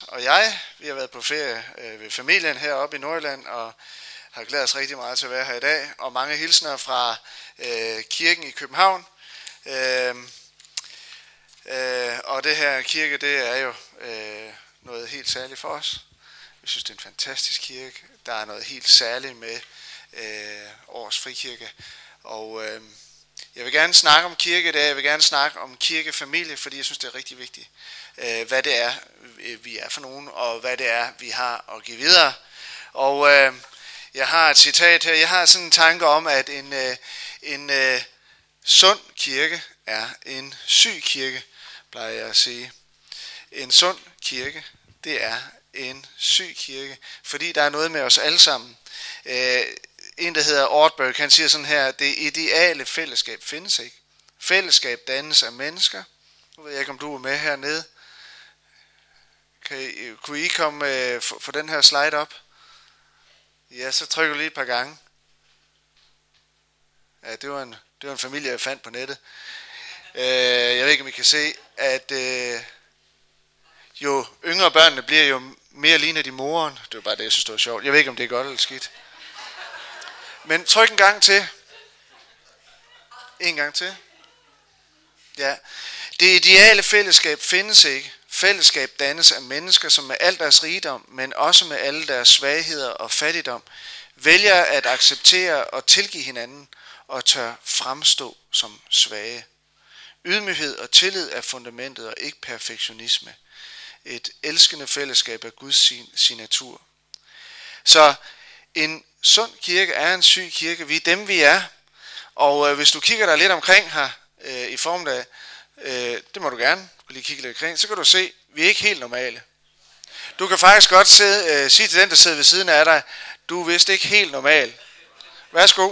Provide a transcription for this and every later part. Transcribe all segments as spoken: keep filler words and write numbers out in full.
og jeg, vi har været på ferie øh, ved familien heroppe i Nordjylland, og har glædet os rigtig meget til at være her i dag. Og mange hilsner fra øh, kirken i København. Øh, øh, og det her kirke, det er jo øh, noget helt særligt for os. Vi synes, det er en fantastisk kirke. Der er noget helt særligt med øh, Års Frikirke. Og øh, jeg vil gerne snakke om kirke i dag. Jeg vil gerne snakke om kirkefamilie, fordi jeg synes, det er rigtig vigtigt. Øh, hvad det er, vi er for nogen, og hvad det er, vi har at give videre. Og øh, jeg har et citat her. Jeg har sådan en tanke om, at en, øh, en øh, sund kirke er en syg kirke, plejer jeg at sige. En sund kirke, det er en syg kirke, fordi der er noget med os alle sammen. Øh, en, der hedder Ortberg, han siger sådan her: det ideale fællesskab findes ikke. Fællesskab dannes af mennesker. Nu ved jeg ikke, om du er med hernede. Kan I, kunne I komme øh, for, for den her slide op? Ja, så trykker du lige et par gange. Ja, det var en, det var en familie, jeg fandt på nettet. Øh, jeg ved ikke, om I kan se, at øh, jo yngre børnene bliver, jo mere ligner de moren. Det var bare det, jeg synes, det var sjovt. Jeg ved ikke, om det er godt eller skidt. Men tryk en gang til. En gang til. Ja. Det ideale fællesskab findes ikke. Fællesskab dannes af mennesker, som med al deres rigdom, men også med alle deres svagheder og fattigdom, vælger at acceptere og tilgive hinanden og tør fremstå som svage. Ydmyghed og tillid er fundamentet og ikke perfektionisme. Et elskende fællesskab er Guds signatur. Så en sund kirke er en syg kirke. Vi er dem, vi er. Og øh, hvis du kigger dig lidt omkring her øh, i formiddag, øh, det må du gerne lige kigge lidt omkring, så kan du se, at vi er ikke helt normale. Du kan faktisk godt sidde, øh, sige til den, der sidder ved siden af dig, du er vist ikke helt normal. Værsgo.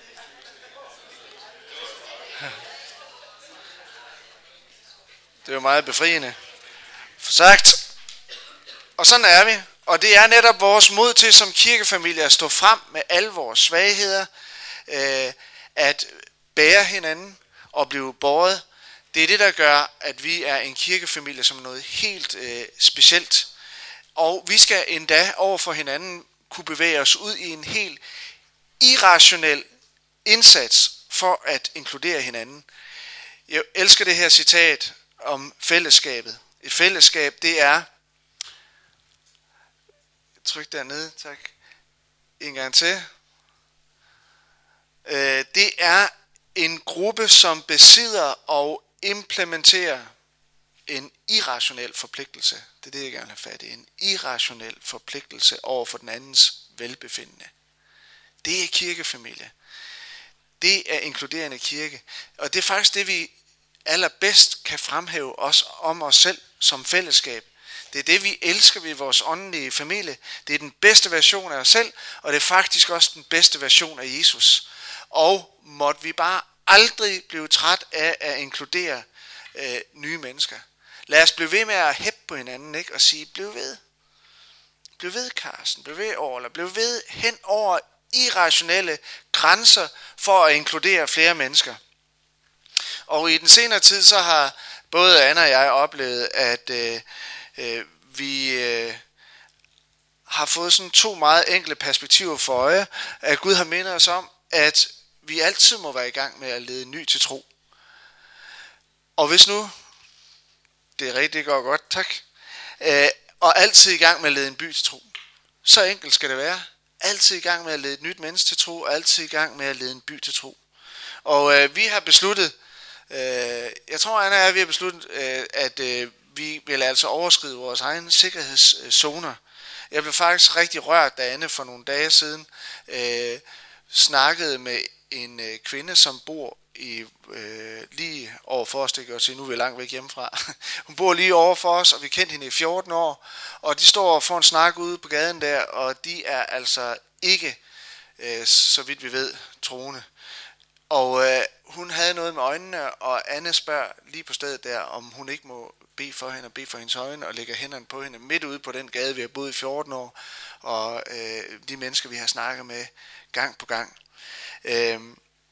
Det er jo meget befriende. For sagt. Og sådan er vi. Og det er netop vores mod til som kirkefamilie at stå frem med alle vores svagheder, øh, at bære hinanden og blive båret. Det er det, der gør, at vi er en kirkefamilie som noget helt øh, specielt. Og vi skal endda over for hinanden kunne bevæge os ud i en helt irrationel indsats for at inkludere hinanden. Jeg elsker det her citat om fællesskabet. Et fællesskab, det er... Tryk dernede, tak. En gang til. Øh, det er en gruppe, som besidder og implementerer en irrationel forpligtelse. Det er det, jeg gerne vil have fat i. En irrationel forpligtelse over for den andens velbefindende. Det er kirkefamilie. Det er inkluderende kirke. Og det er faktisk det, vi allerbedst kan fremhæve os om os selv som fællesskab. Det er det, vi elsker ved vores åndelige familie. Det er den bedste version af os selv, og det er faktisk også den bedste version af Jesus. Og måtte vi bare aldrig blive træt af at inkludere øh, nye mennesker. Lad os blive ved med at hæppe på hinanden, ikke? Og sige, bliv ved. Bliv ved, Carsten. Bliv ved, Orla. Bliv ved hen over irrationelle grænser for at inkludere flere mennesker. Og i den senere tid, så har både Anna og jeg oplevet, at øh, øh, vi øh, har fået sådan to meget enkle perspektiver for øje, at Gud har mindet os om, at vi altid må være i gang med at lede ny til tro. Og hvis nu, det er rigtigt, det går godt, tak, øh, og altid i gang med at lede en by til tro. Så enkelt skal det være. Altid i gang med at lede et nyt menneske til tro, og altid i gang med at lede en by til tro. Og øh, vi har besluttet, øh, jeg tror Anna er, vi har besluttet, øh, at øh, vi vil altså overskride vores egne sikkerhedszoner. Jeg blev faktisk rigtig rørt, da Anne for nogle dage siden øh, snakkede med en øh, kvinde, som bor i øh, lige overfor os. Det kan jeg sige, nu er vi langt væk hjemmefra. Hun bor lige overfor os, og vi kendte hende i fjorten år. Og de står og får en snak ude på gaden der, og de er altså ikke, øh, så vidt vi ved, troende. Og øh, hun havde noget med øjnene, og Anne spørger lige på stedet der, om hun ikke må bede for hende og bede for hendes øjne, og lægger hænderne på hende midt ude på den gade, vi har boet i fjorten år, og øh, de mennesker, vi har snakket med gang på gang. Øh,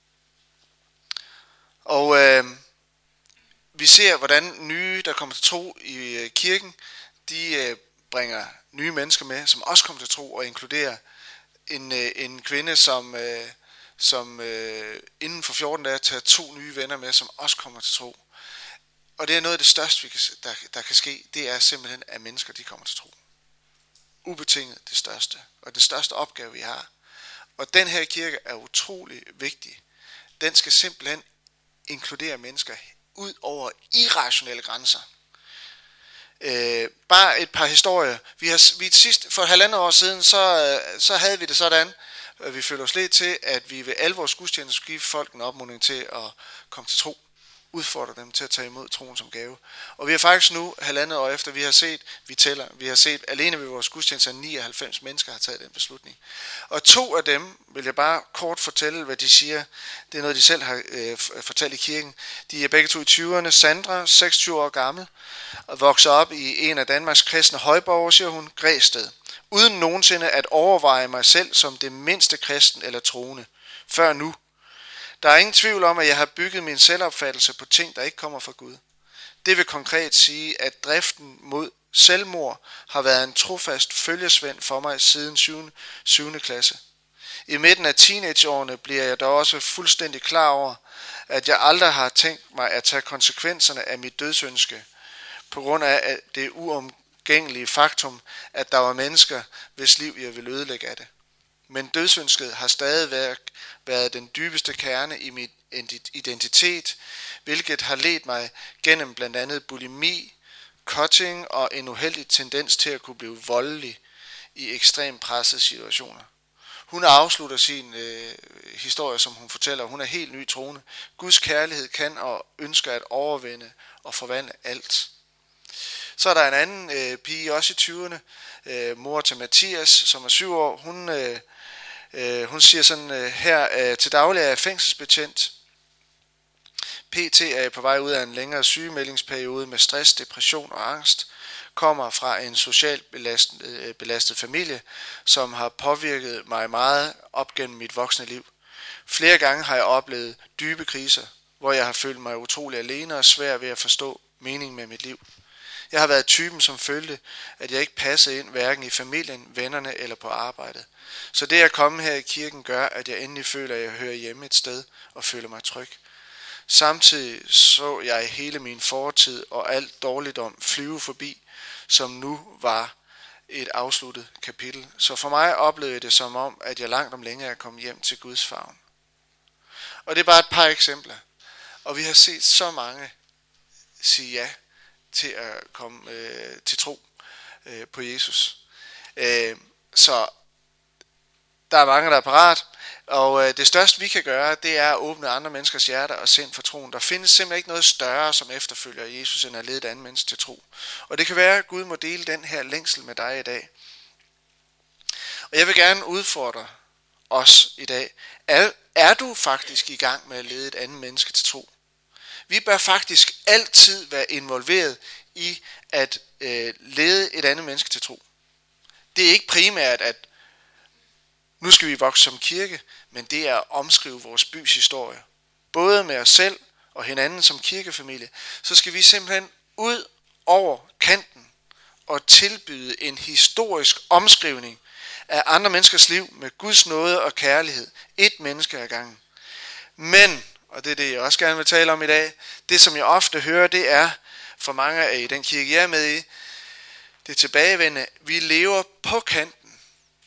og øh, vi ser, hvordan nye, der kommer til tro i øh, kirken, de øh, bringer nye mennesker med, som også kommer til tro, og inkluderer en, øh, en kvinde, som, øh, som øh, inden for fjorten dage tager to nye venner med, som også kommer til tro. Og det er noget af det største, vi kan, der, der kan ske, det er simpelthen, at mennesker de kommer til tro. Ubetinget det største, og det største opgave, vi har. Og den her kirke er utrolig vigtig. Den skal simpelthen inkludere mennesker ud over irrationelle grænser. Øh, bare et par historier. Vi har, vi sidst, for halvandet år siden, så, så havde vi det sådan, at vi følte os lidt til, at vi ved alle vores gudstjenester skulle give folk en opmuntring til at komme til tro. Udfordre dem til at tage imod troen som gave. Og vi har faktisk nu, halvandet år efter, vi har set, vi tæller, vi har set alene ved vores gudstjenester, nioghalvfems mennesker har taget den beslutning. Og to af dem, vil jeg bare kort fortælle, hvad de siger. Det er noget, de selv har øh, fortalt i kirken. De er begge to i tyverne. Sandra, seksogtyve år gammel, og vokser op i en af Danmarks kristne højborger, siger hun, Græsted. Uden nogensinde at overveje mig selv som det mindste kristen eller troende. Før nu. Der er ingen tvivl om, at jeg har bygget min selvopfattelse på ting, der ikke kommer fra Gud. Det vil konkret sige, at driften mod selvmord har været en trofast følgesvend for mig siden syvende klasse. I midten af teenageårene bliver jeg dog også fuldstændig klar over, at jeg aldrig har tænkt mig at tage konsekvenserne af mit dødsønske, på grund af det uomgængelige faktum, at der var mennesker, hvis liv jeg ville ødelægge af det. Men dødsønsket har stadig været, været den dybeste kerne i min identitet, hvilket har ledt mig gennem blandt andet bulimi, cutting og en uheldig tendens til at kunne blive voldelig i ekstremt pressede situationer. Hun afslutter sin øh, historie, som hun fortæller. Hun er helt ny troende. Guds kærlighed kan og ønsker at overvinde og forvandle alt. Så er der en anden øh, pige, også i tyverne, øh, mor til Mathias, som er syv år. Hun, øh, øh, hun siger sådan øh, her, øh, til daglig er jeg fængselsbetjent. P T er jeg på vej ud af en længere sygemeldingsperiode med stress, depression og angst. Kommer fra en socialt belastet, øh, belastet familie, som har påvirket mig meget op gennem mit voksne liv. Flere gange har jeg oplevet dybe kriser, hvor jeg har følt mig utrolig alene og svær ved at forstå meningen med mit liv. Jeg har været typen, som følte, at jeg ikke passede ind, hverken i familien, vennerne eller på arbejdet. Så det at komme her i kirken gør, at jeg endelig føler, at jeg hører hjemme et sted og føler mig tryg. Samtidig så jeg hele min fortid og alt dårligdom flyve forbi, som nu var et afsluttet kapitel. Så for mig oplevede jeg det som om, at jeg langt om længe er kommet hjem til Guds favn. Og det er bare et par eksempler. Og vi har set så mange sige ja til at komme øh, til tro øh, på Jesus. Øh, så der er mange, der er parat. Og øh, det største vi kan gøre, det er at åbne andre menneskers hjerter og sind for troen. Der findes simpelthen ikke noget større, som efterfølger Jesus, end at lede et andet menneske til tro. Og det kan være, at Gud må dele den her længsel med dig i dag. Og jeg vil gerne udfordre os i dag. Er, er du faktisk i gang med at lede et andet menneske til tro? Vi bør faktisk altid være involveret i at øh, lede et andet menneske til tro. Det er ikke primært, at nu skal vi vokse som kirke, men det er at omskrive vores bys historie. Både med os selv og hinanden som kirkefamilie, så skal vi simpelthen ud over kanten og tilbyde en historisk omskrivning af andre menneskers liv med Guds nåde og kærlighed. Et menneske ad gangen. Men, og det er det jeg også gerne vil tale om i dag, det som jeg ofte hører, det er, for mange af i den kirke jeg er med i, det tilbagevendende, vi lever på kanten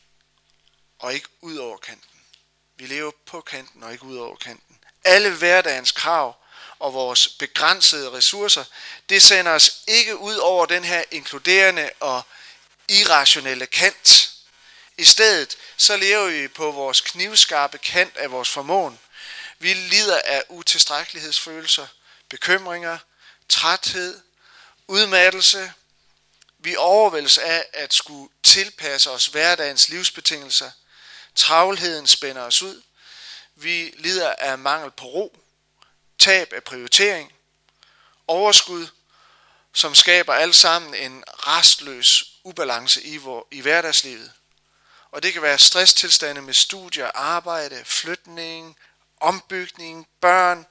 og ikke ud over kanten. Vi lever på kanten og ikke ud over kanten. Alle hverdagens krav og vores begrænsede ressourcer, det sender os ikke ud over den her inkluderende og irrationelle kant. I stedet så lever vi på vores knivskarpe kant af vores formåen. Vi lider af utilstrækkelighedsfølelser, bekymringer, træthed, udmattelse. Vi overvældes af at skulle tilpasse os hverdagens livsbetingelser. Travlheden spænder os ud. Vi lider af mangel på ro, tab af prioritering, overskud, som skaber alt sammen en restløs ubalance i, vor, i hverdagslivet. Og det kan være stresstilstande med studier, arbejde, flytning, ombygning, børn,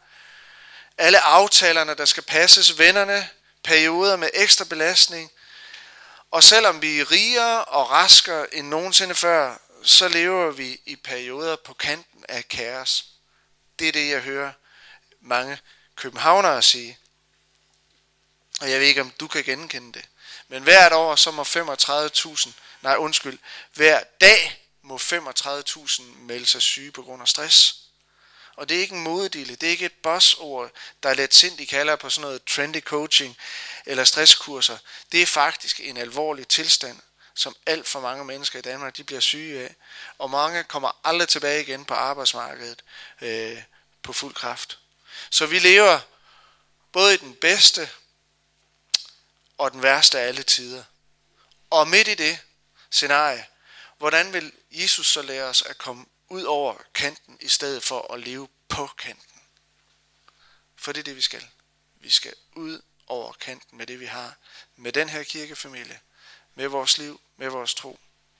alle aftalerne, der skal passes, vennerne, perioder med ekstra belastning, Og selvom vi er rigere og raskere end nogensinde før, så lever vi i perioder på kanten af kaos. Det er det, jeg hører mange københavnere sige. Og jeg ved ikke, om du kan genkende det. Men hvert år, så må femogtredive tusind, nej undskyld, hver dag må femogtredive tusind melde sig syge på grund af stress. Og det er ikke en modedille, det er ikke et bossord, der let sindigt kalder på sådan noget trendy coaching eller stresskurser. Det er faktisk en alvorlig tilstand, som alt for mange mennesker i Danmark, de bliver syge af. Og mange kommer aldrig tilbage igen på arbejdsmarkedet øh, på fuld kraft. Så vi lever både i den bedste og den værste af alle tider. Og midt i det scenarie, hvordan vil Jesus så lære os at komme ud over kanten, i stedet for at leve på kanten? For det er det, vi skal. Vi skal ud over kanten med det, vi har. Med den her kirkefamilie. Med vores liv. Med vores tro.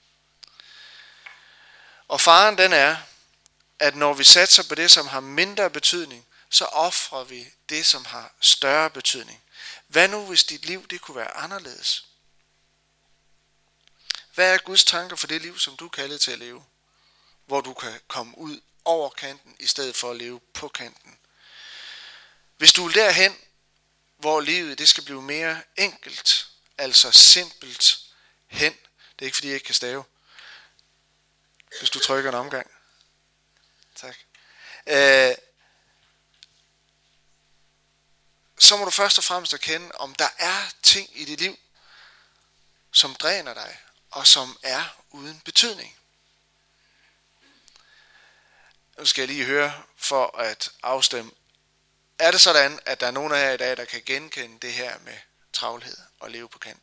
Og faren den er, at når vi satser på det, som har mindre betydning, så offrer vi det, som har større betydning. Hvad nu, hvis dit liv det kunne være anderledes? Hvad er Guds tanker for det liv, som du er kaldet til at leve? Hvor du kan komme ud over kanten, i stedet for at leve på kanten. Hvis du vil derhen, hvor livet det skal blive mere enkelt, altså simpelt hen. Det er ikke fordi, jeg ikke kan stave. Hvis du trykker en omgang. Tak. Øh, så må du først og fremmest erkende, om der er ting i dit liv, som dræner dig, og som er uden betydning. Nu skal jeg lige høre for at afstemme. Er det sådan, at der er nogen af jer i dag, der kan genkende det her med travlhed og leve på kanten?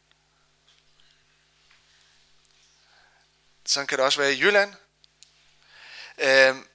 Sådan kan det også være i Jylland. Øhm,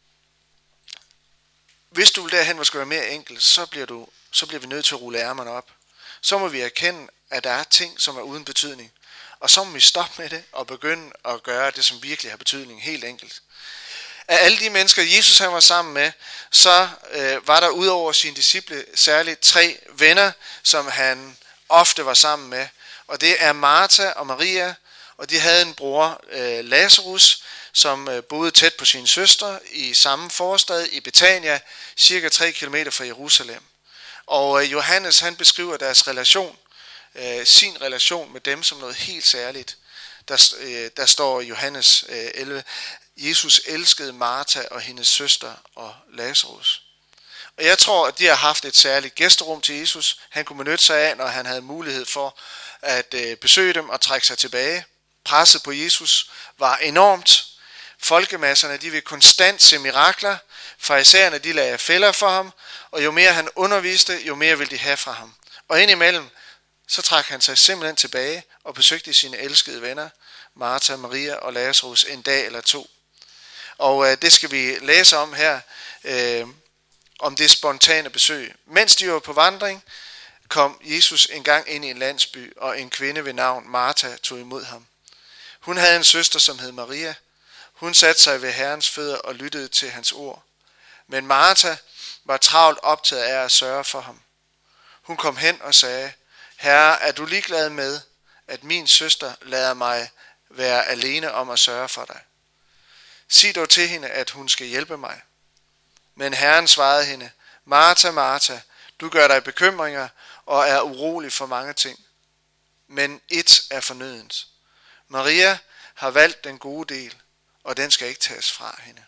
hvis du vil derhen, hvor skal være mere enkelt, så bliver, du, så bliver vi nødt til at rulle ærmerne op. Så må vi erkende, at der er ting, som er uden betydning. Og så må vi stoppe med det og begynde at gøre det, som virkelig har betydning, helt enkelt. Af alle de mennesker, Jesus han var sammen med, så øh, var der ud over sine disciple særligt tre venner, som han ofte var sammen med. Og det er Martha og Maria, og de havde en bror, øh, Lazarus, som øh, boede tæt på sin søster i samme forstad i Betania, cirka tre kilometer fra Jerusalem. Og øh, Johannes han beskriver deres relation, øh, sin relation med dem som noget helt særligt. Der, øh, der står i Johannes øh, elleve, Jesus elskede Martha og hendes søster og Lazarus. Og jeg tror, at de har haft et særligt gæsterum til Jesus. Han kunne benytte sig af, når han havde mulighed for at øh, besøge dem og trække sig tilbage. Presset på Jesus var enormt. Folkemasserne de ville konstant se mirakler. Farisæerne de lagde fælder for ham. Og jo mere han underviste, jo mere ville de have fra ham. Og indimellem, så trak han sig simpelthen tilbage og besøgte sine elskede venner, Martha, Maria og Lazarus, en dag eller to. Og øh, det skal vi læse om her, øh, om det spontane besøg. Mens de var på vandring, kom Jesus engang ind i en landsby, og en kvinde ved navn Martha tog imod ham. Hun havde en søster, som hed Maria. Hun satte sig ved Herrens fødder og lyttede til hans ord. Men Martha var travlt optaget af at sørge for ham. Hun kom hen og sagde, Herre, er du ligeglad med, at min søster lader mig være alene om at sørge for dig? Sig dog til hende, at hun skal hjælpe mig. Men Herren svarede hende, Martha, Martha, du gør dig bekymringer og er urolig for mange ting. Men ét er fornødent. Maria har valgt den gode del, og den skal ikke tages fra hende.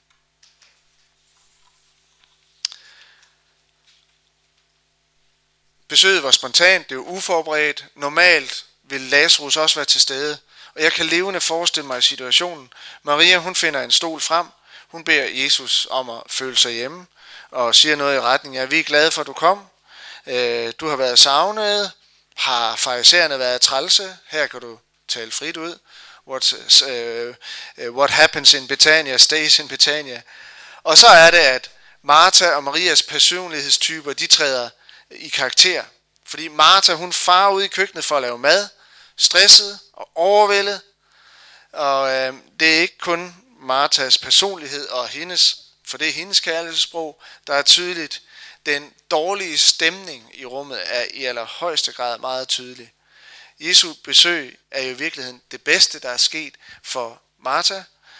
Besøget var spontant, det var uforberedt. Normalt ville Lazarus også være til stede. Og jeg kan levende forestille mig situationen. Maria, hun finder en stol frem. Hun beder Jesus om at føle sig hjemme. Og siger noget i retning af, vi er glade for, at du kom. Du har været savnet. Har farisæerne været trælse? Her kan du tale frit ud. What, uh, what happens in Betania stays in Betania. Og så er det, at Martha og Marias personlighedstyper, de træder i karakter. Fordi Martha, hun farer ud i køkkenet for at lave mad, stresset og overvældet. Og øh, det er ikke kun Marthas personlighed og hendes, for det er hendes kærlighedssprog, der er tydeligt. Den dårlige stemning i rummet er i allerhøjeste grad meget tydelig. Jesu besøg er jo i virkeligheden det bedste, der er sket for Martha.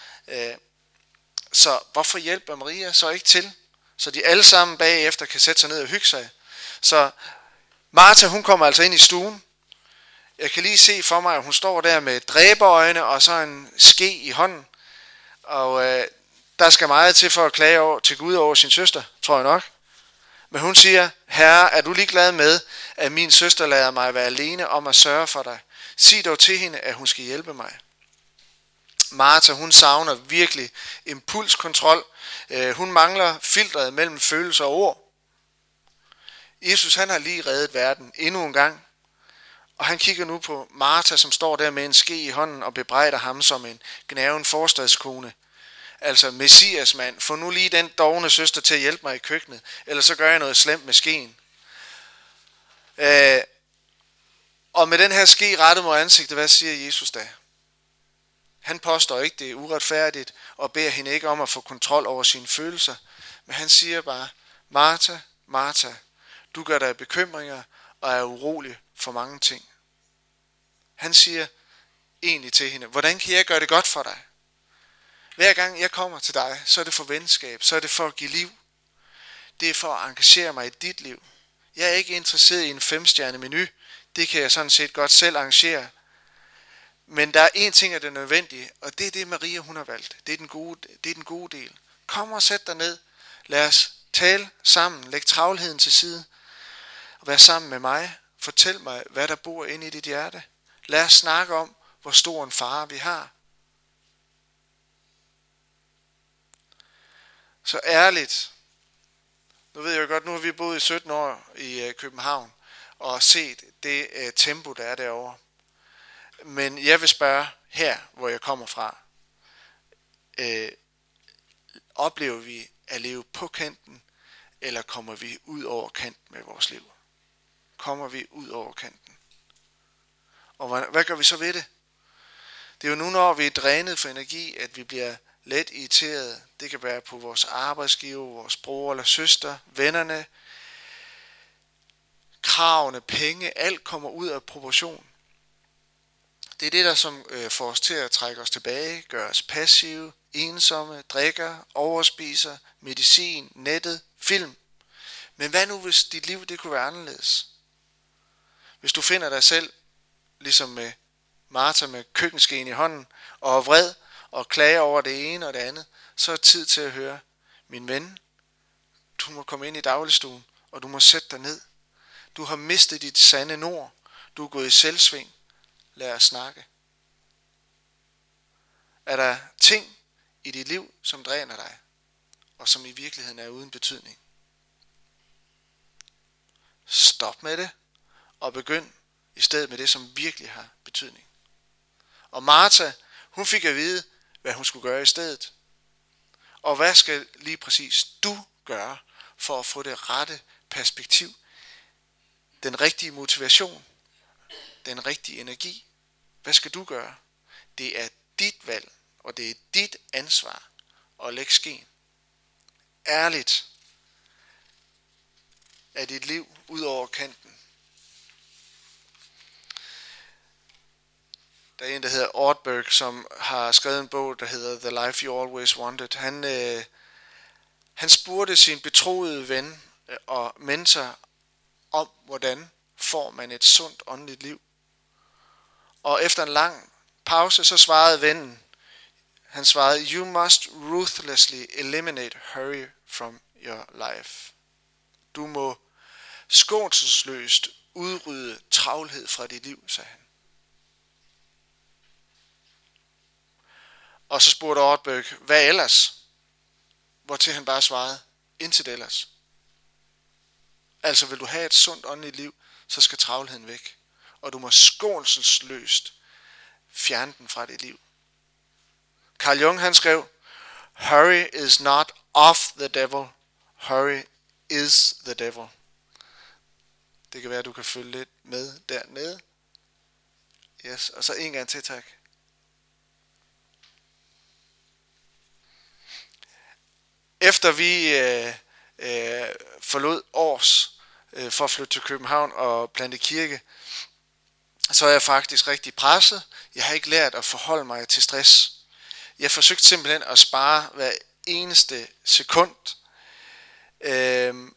Så hvorfor hjælper Maria så ikke til? Så de alle sammen bagefter kan sætte sig ned og hygge sig. Så Martha, hun kommer altså ind i stuen. Jeg kan lige se for mig, at hun står der med dræberøjne og så en ske i hånden. Og øh, der skal meget til for at klage over, til Gud over sin søster, tror jeg nok. Men hun siger, Herre, er du ligeglad med, at min søster lader mig være alene om at sørge for dig? Sig dog til hende, at hun skal hjælpe mig. Martha, hun savner virkelig impulskontrol. Øh, hun mangler filtret mellem følelser og ord. Jesus, han har lige reddet verden endnu en gang. Og han kigger nu på Martha, som står der med en ske i hånden og bebrejder ham som en gnaven forstadskone. Altså, Messias mand, få nu lige den dovne søster til at hjælpe mig i køkkenet, eller så gør jeg noget slemt med skeen. Øh, og med den her ske rettet mod ansigtet, hvad siger Jesus da? Han påstår ikke, det er uretfærdigt, og beder hende ikke om at få kontrol over sine følelser, men han siger bare, Martha, Martha, du gør dig bekymringer og er urolig for mange ting. Han siger egentlig til hende, hvordan kan jeg gøre det godt for dig? Hver gang jeg kommer til dig, så er det for venskab, så er det for at give liv. Det er for at engagere mig i dit liv. Jeg er ikke interesseret i en femstjerne menu. Det kan jeg sådan set godt selv arrangere. Men der er en ting, der er nødvendigt, og det er det, Maria hun har valgt. Det er den gode, det er den gode del. Kom og sæt dig ned. Lad os tale sammen. Læg travlheden til side. Og vær sammen med mig. Fortæl mig, hvad der bor inde i dit hjerte. Lad os snakke om, hvor stor en far vi har. Så ærligt. Nu ved jeg jo godt, nu har vi boet i sytten år i København og set det uh, tempo, der er derovre. Men jeg vil spørge her, hvor jeg kommer fra. Uh, oplever vi at leve på kanten, eller kommer vi ud over kanten med vores liv? Kommer vi ud over kanten? Og hvad, hvad gør vi så ved det? Det er jo nu, når vi er drænet for energi, at vi bliver let irriteret. Det kan være på vores arbejdsgiver, vores bror eller søster, vennerne, kravene, penge, alt kommer ud af proportion. Det er det, der som øh, får os til at trække os tilbage, gør os passive, ensomme, drikker, overspiser, medicin, nettet, film. Men hvad nu, hvis dit liv det kunne være anderledes? Hvis du finder dig selv, ligesom med Martha med køkkenskeen i hånden, og er vred, og klager over det ene og det andet, så er det tid til at høre, min ven, du må komme ind i dagligstuen, og du må sætte dig ned. Du har mistet dit sande nord. Du er gået i selvsving. Lad os snakke. Er der ting i dit liv, som dræner dig, og som i virkeligheden er uden betydning? Stop med det, og begynd i stedet med det, som virkelig har betydning. Og Martha, hun fik at vide, hvad hun skulle gøre i stedet. Og hvad skal lige præcis du gøre for at få det rette perspektiv, den rigtige motivation, den rigtige energi? Hvad skal du gøre? Det er dit valg, og det er dit ansvar at lægge skeen. Ærligt er dit liv ud over kanten. Der er en, der hedder Ortberg, som har skrevet en bog, der hedder The Life You Always Wanted. Han, øh, han spurgte sin betroede ven og mentor om, hvordan får man et sundt åndeligt liv. Og efter en lang pause, så svarede vennen, han svarede, You must ruthlessly eliminate hurry from your life. Du må skånselsløst udrydde travlhed fra dit liv, sagde han. Og så spurgte Ortberg, hvad ellers? Hvortil han bare svarede, intet ellers. Altså vil du have et sundt åndeligt liv, så skal travlheden væk. Og du må skånselsløst fjerne den fra dit liv. Carl Jung han skrev, Hurry is not of the devil, hurry is the devil. Det kan være, at du kan følge lidt med dernede. Yes, og så en gang til, tak. Efter vi øh, øh, forlod Års øh, for at flytte til København og plante kirke, så er jeg faktisk rigtig presset. Jeg har ikke lært at forholde mig til stress. Jeg forsøgte simpelthen at spare hver eneste sekund. Øhm,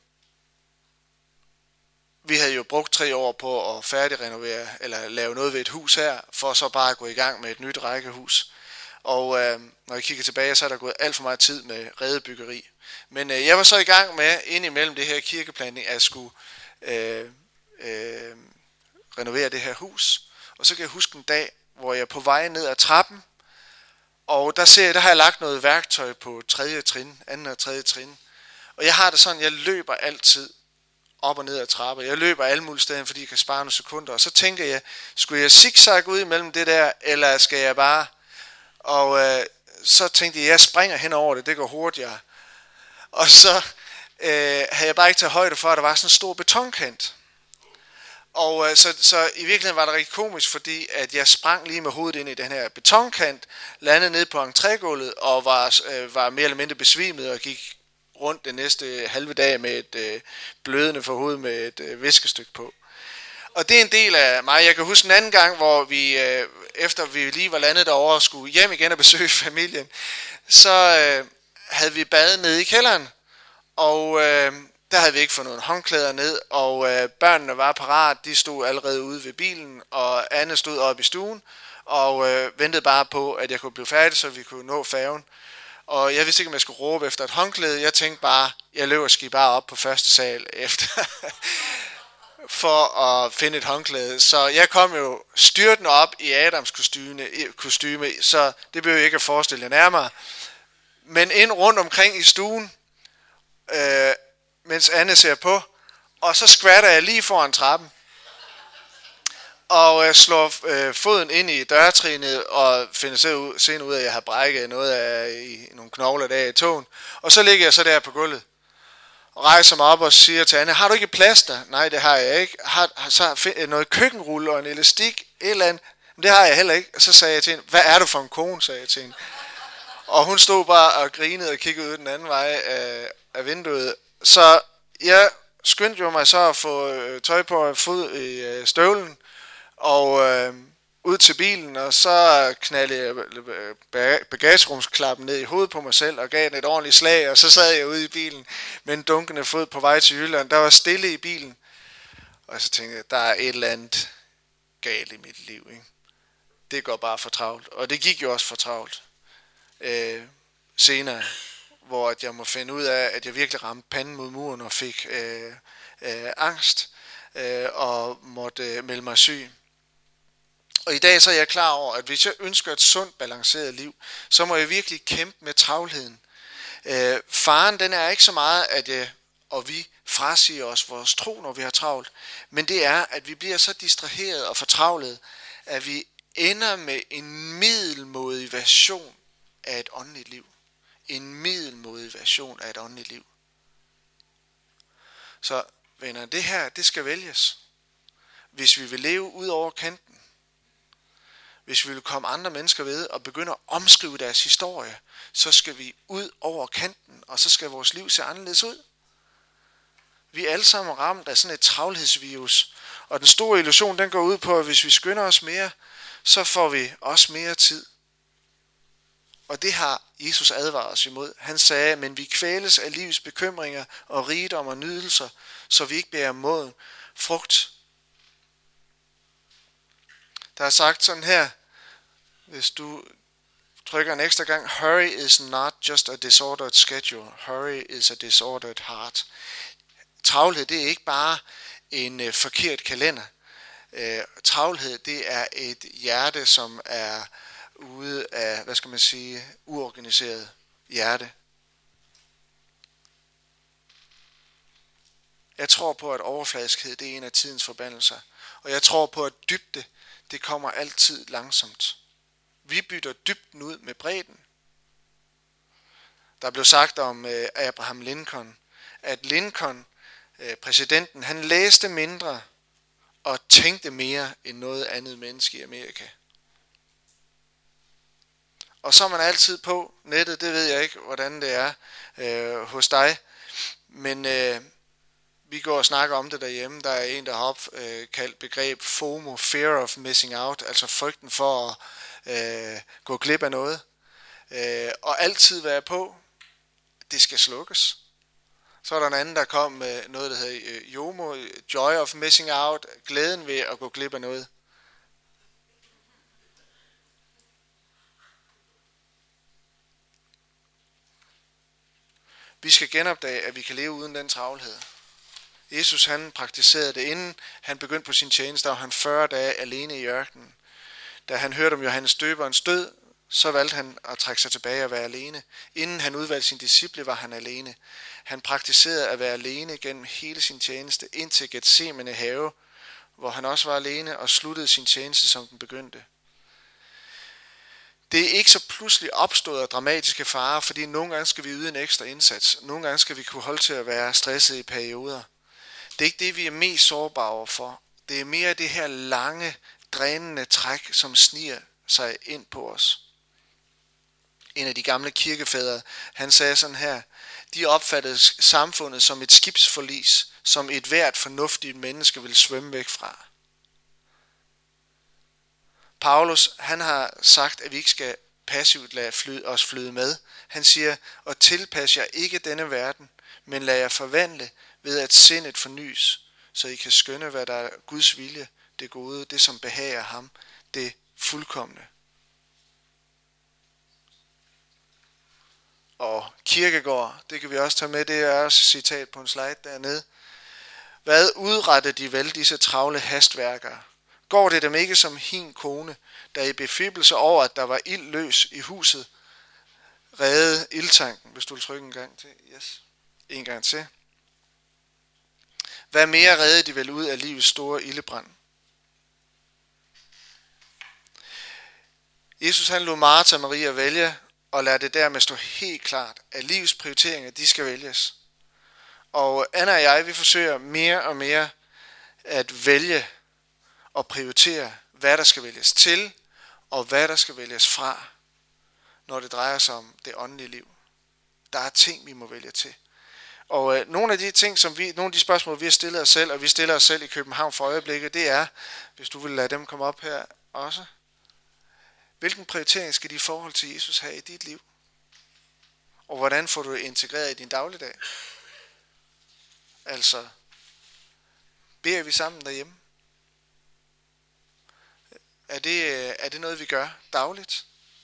vi havde jo brugt tre år på at færdigrenovere, eller lave noget ved et hus her, for så bare at gå i gang med et nyt rækkehus. Og øh, når jeg kigger tilbage, så er der gået alt for meget tid med redebyggeri. Men øh, jeg var så i gang med, ind imellem det her kirkeplanting, at jeg skulle øh, øh, renovere det her hus. Og så kan jeg huske en dag, hvor jeg er på vej ned ad trappen, og der ser jeg, der har jeg lagt noget værktøj på tredje trin, anden og tredje trin. Og jeg har det sådan, jeg løber altid op og ned ad trappen. Jeg løber alle mulige steder, fordi jeg kan spare nogle sekunder. Og så tænker jeg, skulle jeg zigzag ud imellem det der, eller skal jeg bare... Og øh, så tænkte jeg, jeg springer hen over det, det går hurtigere. Og så øh, havde jeg bare ikke taget højde for, at der var sådan en stor betonkant. Og øh, så, så i virkeligheden var det rigtig komisk, fordi at jeg sprang lige med hovedet ind i den her betonkant, landede ned på entrégulvet og var, øh, var mere eller mindre besvimet og gik rundt den næste halve dag med et øh, blødende for hovedet med et øh, viskestykke på. Og det er en del af mig. Jeg kan huske en anden gang, hvor vi, øh, efter vi lige var landet derovre og skulle hjem igen og besøge familien, så øh, havde vi badet nede i kælderen, og øh, der havde vi ikke fået nogle håndklæder ned, og øh, børnene var parat, de stod allerede ude ved bilen, og Anne stod oppe i stuen, og øh, ventede bare på, at jeg kunne blive færdig, så vi kunne nå færgen. Og jeg vidste ikke, om jeg skulle råbe efter et håndklæde. Jeg tænkte bare, jeg løber ski bare op på første sal efter for at finde et håndklæde. Så jeg kom jo styrtende op i Adams kostyme, kostyme så det behøver jeg ikke at forestille jer nærmere. Men ind rundt omkring i stuen, øh, mens Anne ser på, og så skvatter jeg lige foran trappen, og jeg slår øh, foden ind i dørtrinet, og finder så ud, senere ud af, at jeg har brækket noget af i, nogle knogler der i tåen. Og så ligger jeg så der på gulvet, og rejser mig op og siger til Anne, har du ikke plaster? Nej, det har jeg ikke. Har, har så find, noget køkkenrulle og en elastik, et eller andet? Men det har jeg heller ikke. Og så sagde jeg til hende, hvad er du for en kone, sagde jeg til hende. Og hun stod bare og grinede og kiggede ud den anden vej af, af vinduet. Så jeg skyndte jo mig så at få tøj på og fod i øh, støvlen, og øh, ud til bilen, og så knaldede jeg bagagerumsklappen ned i hovedet på mig selv, og gav den et ordentligt slag, og så sad jeg ude i bilen med en dunkende fod på vej til Jylland. Der var stille i bilen, og så tænkte jeg, der er et eller andet galt i mit liv, ikke? Det går bare for travlt, og det gik jo også for travlt øh, senere, hvor at jeg må finde ud af, at jeg virkelig ramte panden mod muren og fik øh, øh, angst, øh, og måtte øh, melde mig syg. Og i dag så er jeg klar over, at hvis jeg ønsker et sundt, balanceret liv, så må jeg virkelig kæmpe med travlheden. Øh, faren, den er ikke så meget, at jeg og vi frasiger os vores tro, når vi har travlt, men det er, at vi bliver så distraheret og fortravlet, at vi ender med en middelmådig version af et åndeligt liv. En middelmådig version af et åndeligt liv. Så venner, det her, det skal vælges. Hvis vi vil leve ud over kanten, hvis vi vil komme andre mennesker ved og begynde at omskrive deres historie, så skal vi ud over kanten, og så skal vores liv se anderledes ud. Vi er alle sammen ramt af sådan et travlhedsvirus, og den store illusion, den går ud på, at hvis vi skynder os mere, så får vi også mere tid. Og det har Jesus advaret os imod. Han sagde, men vi kvæles af livets bekymringer og rigdom og nydelser, så vi ikke bærer moden frugt. Der er sagt sådan her, hvis du trykker en ekstra gang, hurry is not just a disordered schedule, hurry is a disordered heart. Travlhed, det er ikke bare en øh, forkert kalender. Øh, travlhed, det er et hjerte, som er ude af, hvad skal man sige, uorganiseret hjerte. Jeg tror på, at overfladiskhed, det er en af tidens forbandelser. Og jeg tror på, at dybde, det kommer altid langsomt. Vi bytter dybden ud med bredden. Der blev sagt om øh, Abraham Lincoln, at Lincoln, øh, præsidenten, han læste mindre og tænkte mere end noget andet menneske i Amerika. Og så er man altid på nettet, det ved jeg ikke, hvordan det er øh, hos dig, men øh, vi går og snakker om det derhjemme. Der er en, der har opkaldt begreb FOMO, Fear of Missing Out, altså frygten for at øh, gå glip af noget. Øh, og altid være på, det skal slukkes. Så er der en anden, der kom med noget, der hedder øh, JOMO, Joy of Missing Out, glæden ved at gå glip af noget. Vi skal genopdage, at vi kan leve uden den travlhed. Jesus han praktiserede det, inden han begyndte på sin tjeneste, der var han fyrre dage alene i ørkenen. Da han hørte om Johannes Døberens død, så valgte han at trække sig tilbage og være alene. Inden han udvalgte sine disciple, var han alene. Han praktiserede at være alene gennem hele sin tjeneste, indtil Getsemane have, hvor han også var alene og sluttede sin tjeneste, som den begyndte. Det er ikke så pludselig opstået af dramatiske farer, fordi nogle gange skal vi yde en ekstra indsats. Nogle gange skal vi kunne holde til at være stresset i perioder. Det er ikke det, vi er mest sårbare overfor. Det er mere det her lange, drænende træk, som sniger sig ind på os. En af de gamle kirkefædre, han sagde sådan her: de opfattede samfundet som et skibsforlis, som et hvert fornuftigt menneske vil svømme væk fra. Paulus, han har sagt, at vi ikke skal passivt lade flyde, os flyde med. Han siger, og tilpas jer ikke denne verden, men lad jer forvandle ved at sindet fornyes, så I kan skønne, hvad der er Guds vilje, det gode, det som behager ham, det fuldkomne. Og Kierkegaard, det kan vi også tage med, det er også et citat på en slide dernede. Hvad udretter de vel, disse travle hastværkere? Går det dem ikke som hin kone, der i befiblelse over, at der var ild løs i huset, reddede ildtanken? Hvis du vil trykke en gang til. Yes. En gang til. Hvad mere reddede de vel ud af livets store ildebrand? Jesus han lod Martha og Maria vælge, og lader det dermed stå helt klart, at livets prioriteringer, de skal vælges. Og Anna og jeg, vi forsøger mere og mere at vælge og prioritere, hvad der skal vælges til, og hvad der skal vælges fra, når det drejer sig om det åndelige liv. Der er ting, vi må vælge til. Og øh, nogle af de ting, som vi, nogle af de spørgsmål, vi har stillet os selv, og vi stiller os selv i København for øjeblikket, det er, hvis du vil lade dem komme op her også, hvilken prioritering skal de i forhold til Jesus have i dit liv? Og hvordan får du det integreret i din dagligdag? Altså, beder vi sammen derhjemme? Er det, er det noget, vi gør dagligt?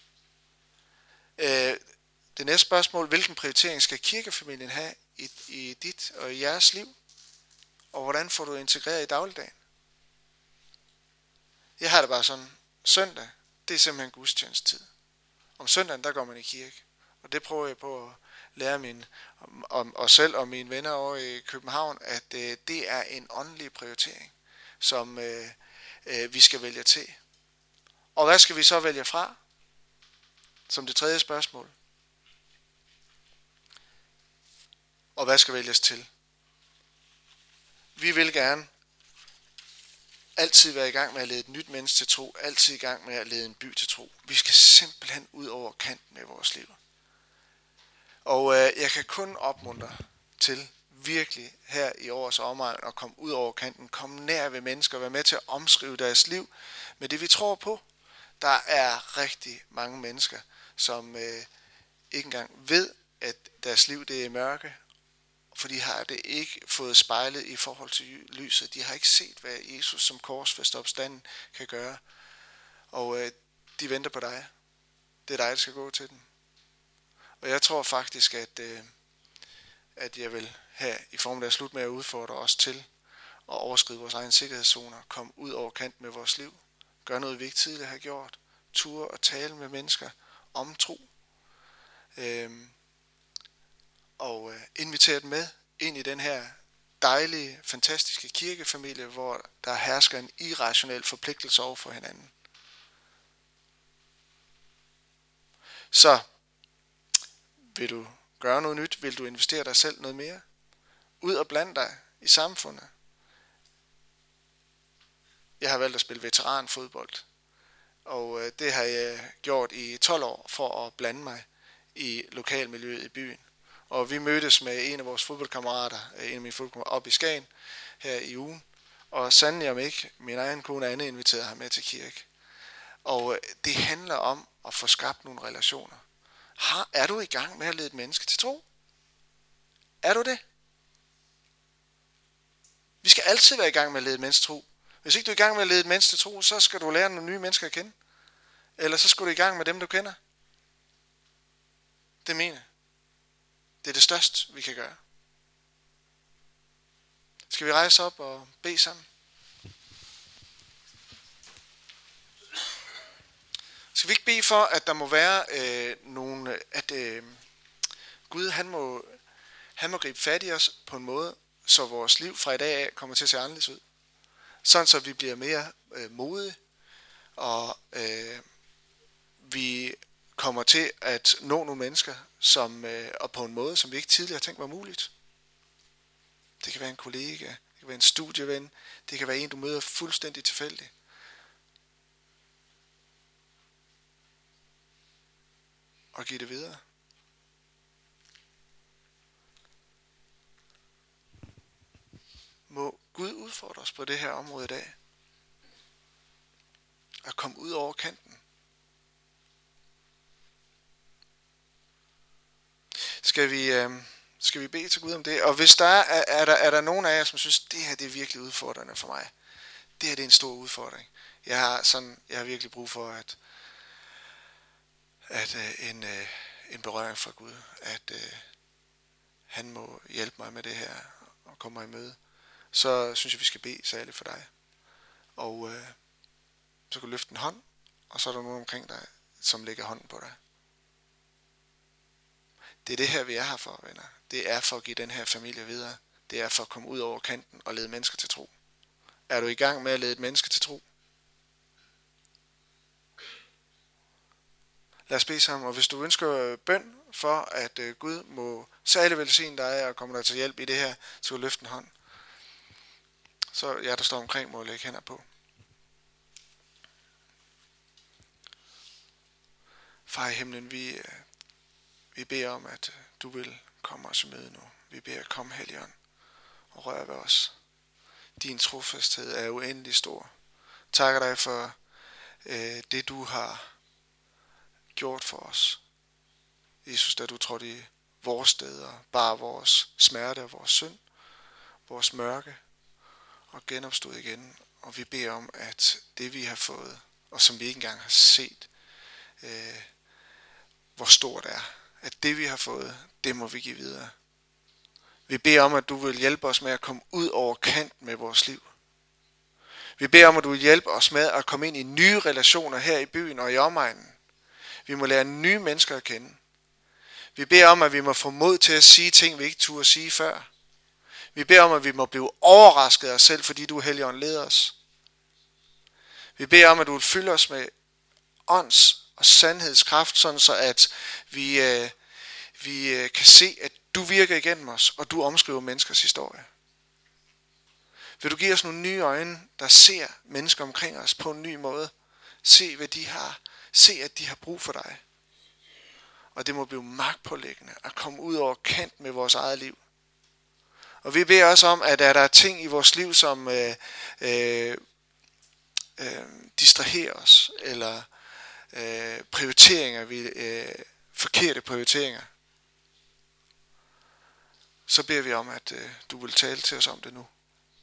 Øh, det næste spørgsmål, hvilken prioritering skal kirkefamilien have i, i dit og i jeres liv? Og hvordan får du integreret i dagligdagen? Jeg har det bare sådan, søndag, det er simpelthen gudstjenestetid. Om søndagen, der går man i kirke. Og det prøver jeg på at lære min, om, om, os selv og mine venner over i København, at øh, det er en åndelig prioritering, som øh, øh, vi skal vælge til. Og hvad skal vi så vælge fra? Som det tredje spørgsmål. Og hvad skal vælges til? Vi vil gerne altid være i gang med at lede et nyt menneske til tro, altid i gang med at lede en by til tro. Vi skal simpelthen ud over kanten med vores liv. Og øh, jeg kan kun opmuntre til virkelig her i årets omegn at komme ud over kanten, komme nær ved mennesker, være med til at omskrive deres liv med det vi tror på. Der er rigtig mange mennesker, som øh, ikke engang ved, at deres liv det er mørke, for de har det ikke fået spejlet i forhold til lyset. De har ikke set, hvad Jesus som korsfæstet opstanden kan gøre. Og øh, de venter på dig. Det er dig, der skal gå til dem. Og jeg tror faktisk, at, øh, at jeg vil have i formiddag slut med at udfordre os til at overskride vores egen sikkerhedszoner, komme ud over kanten med vores liv, gøre noget, vi ikke tidligere har gjort, ture og tale med mennesker om tro, øh, og øh, invitere dem med ind i den her dejlige, fantastiske kirkefamilie, hvor der hersker en irrationel forpligtelse over for hinanden. Så vil du gøre noget nyt? Vil du investere dig selv noget mere? Ud og blande dig i samfundet. Jeg har valgt at spille veteranfodbold, og øh, det har jeg gjort i tolv år for at blande mig i lokalmiljøet i byen. Og vi mødtes med en af vores fodboldkammerater, en af mine fodboldkammerater, op i Skagen her i ugen. Og sandelig om ikke, min egen kone Anne inviterede ham med til kirke. Og det handler om at få skabt nogle relationer. Har, er du i gang med at lede et menneske til tro? Er du det? Vi skal altid være i gang med at lede et menneske til tro. Hvis ikke du er i gang med at lede et menneske til tro, så skal du lære nogle nye mennesker at kende. Eller så skal du i gang med dem, du kender. Det mener jeg. Det er det største, vi kan gøre. Skal vi rejse op og bede sammen? Skal vi ikke bede for, at der må være øh, nogle, at øh, Gud han må, han må gribe fat i os på en måde, så vores liv fra i dag af kommer til at se anderledes ud. Sådan så vi bliver mere øh, modige, og øh, vi kommer til at nå nogle mennesker, som, øh, og på en måde, som vi ikke tidligere har tænkt var muligt. Det kan være en kollega, det kan være en studieven, det kan være en, du møder fuldstændig tilfældigt. Og give det videre. Må Gud udfordre os på det her område i dag. At komme ud over kanten. Skal vi, øh, skal vi bede til Gud om det? Og hvis der er, er, der, er der nogen af jer, som synes, det her det er virkelig udfordrende for mig. Det her det er en stor udfordring. Jeg har, sådan, jeg har virkelig brug for, at, at øh, en, øh, en berøring fra Gud. At øh, han må hjælpe mig med det her og komme mig i møde. Så synes jeg, vi skal bede særligt for dig. Og øh, så kan du løfte en hånd, og så er der nogen omkring dig, som lægger hånden på dig. Det er det her, vi er her for, venner. Det er for at give den her familie videre. Det er for at komme ud over kanten og lede mennesker til tro. Er du i gang med at lede et menneske til tro? Lad os bede sammen, og hvis du ønsker bøn for, at øh, Gud må særligt velsigne dig og komme dig til hjælp i det her, så kan du løfte en hånd. Så jer, der står omkring, må lægge hænder på. Far i himlen, vi, vi beder om, at du vil komme os i møde nu. Vi beder, kom Helligånd og rør ved os. Din trofasthed er uendelig stor. Takker dig for øh, det, du har gjort for os. Jesus, da du trådte i vores steder, bare vores smerte og vores synd, vores mørke, og genopstod igen. Og vi beder om, at det vi har fået, og som vi ikke engang har set, øh, hvor stort det er, at det vi har fået, det må vi give videre. Vi beder om, at du vil hjælpe os med at komme ud over kanten med vores liv. Vi beder om, at du vil hjælpe os med at komme ind i nye relationer her i byen og i omegnen. Vi må lære nye mennesker at kende. Vi beder om, at vi må få mod til at sige ting, vi ikke turde sige før. Vi beder om, at vi må blive overrasket af os selv, fordi du, Helligånd, leder os. Vi beder om, at du vil fylde os med ånds- og sandhedskraft, sådan så at vi, øh, vi øh, kan se, at du virker igennem os, og du omskriver menneskers historie. Vil du give os nogle nye øjne, der ser mennesker omkring os på en ny måde? Se, hvad de har. Se, at de har brug for dig. Og det må blive magtpålæggende at komme ud over kant med vores eget liv. Og vi beder også om, at er der ting i vores liv, som øh, øh, øh, distraherer os, eller øh, prioriteringer, vi, øh, forkerte prioriteringer, så beder vi om, at øh, du vil tale til os om det nu.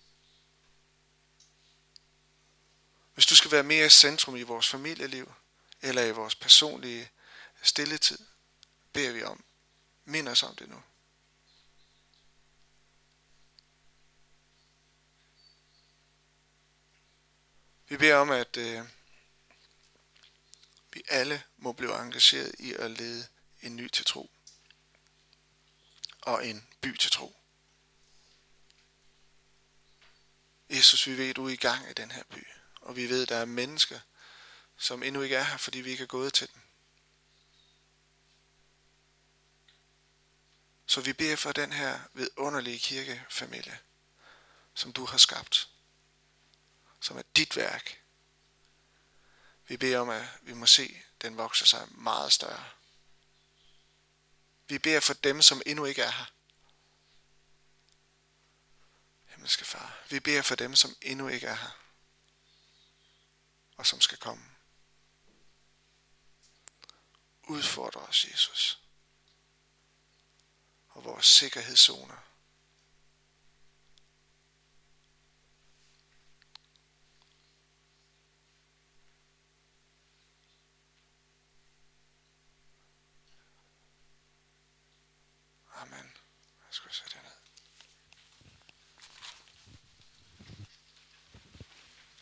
Hvis du skal være mere i centrum i vores familieliv, eller i vores personlige stilletid, beder vi om, mind os om det nu. Vi beder om, at øh, vi alle må blive engageret i at lede en ny til tro. Og en by til tro. Jesus, vi ved, du er i gang i den her by. Og vi ved, der er mennesker, som endnu ikke er her, fordi vi ikke er gået til den. Så vi beder for den her vidunderlige kirkefamilie, som du har skabt. Som er dit værk. Vi beder om, at vi må se, den vokser sig meget større. Vi beder for dem, som endnu ikke er her. Himmelske Far, vi beder for dem, som endnu ikke er her, og som skal komme. Udfordre os, Jesus, og vores sikkerhedszoner.